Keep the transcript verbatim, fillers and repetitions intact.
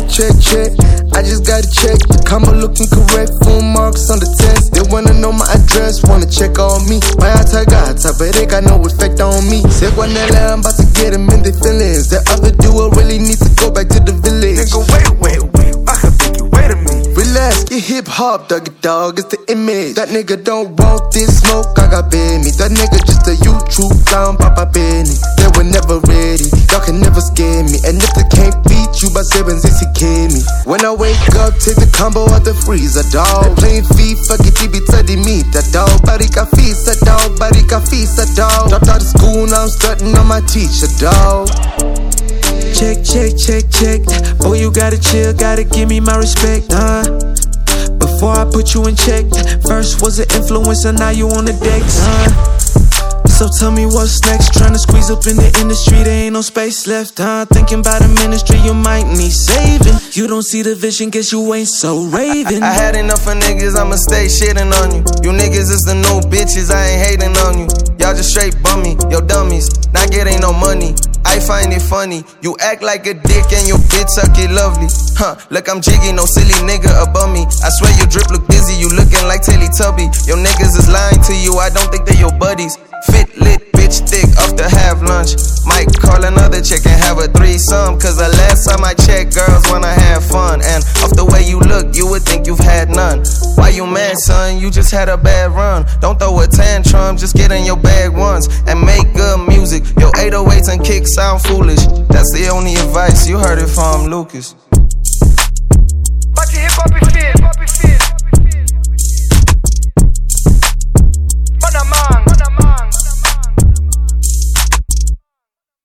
check, check. I just gotta check. The combo looking correct. Full marks on the test. They wanna know my address, wanna check on me. My atagata, but they got no effect on me. Say Guanella, I'm about to get them in their feelings. The other duo really needs to go back to the village. Nigga, wait, wait, wait. I can think you wait a minute. Relax, get hip hop, doggy dog, it's the image. That nigga don't want this smoke, I got Benny. That nigga just a YouTube clown, Papa Benny. They were never ready, y'all can never scare me. And if they can't beat you by sevens, it's me. When I wake up, take the combo out the freezer, dog. They playing FIFA, get T B telling me that dog. Barika fisa, dog, barika fisa, dog. Dropped out of school, now I'm starting on my teacher, dog. Check, check, check, check. Boy, you gotta chill, gotta give me my respect, huh? Before I put you in check, first was an influencer, now you on the decks, huh? So tell me what's next, tryna squeeze up in the industry, there ain't no space left, huh? Thinking about a ministry, you might need saving. You don't see the vision, guess you ain't so raving. I, I had enough of niggas, I'ma stay shitting on you. You niggas is the new bitches, I ain't hating on you. Y'all just straight bummy, yo dummies, not getting no money. I find it funny, you act like a dick and your bitch suck it lovely. Huh, look I'm jiggy, no silly nigga above me. I swear your drip look busy, you looking like Teletubby. Your niggas is lying to you, I don't think they your buddies. Fit, lit, bitch, thick, off to have lunch. Might call another chick and have a threesome. Cause the last time I checked, girls wanna have fun. And off the way you look, you would think you've had none. Why you mad, son? You just had a bad run. Don't throw a tantrum, just get in your bag once and make good music. Your eight oh eights and kicks sound foolish. That's the only advice, you heard it from Lucas. But hip hop is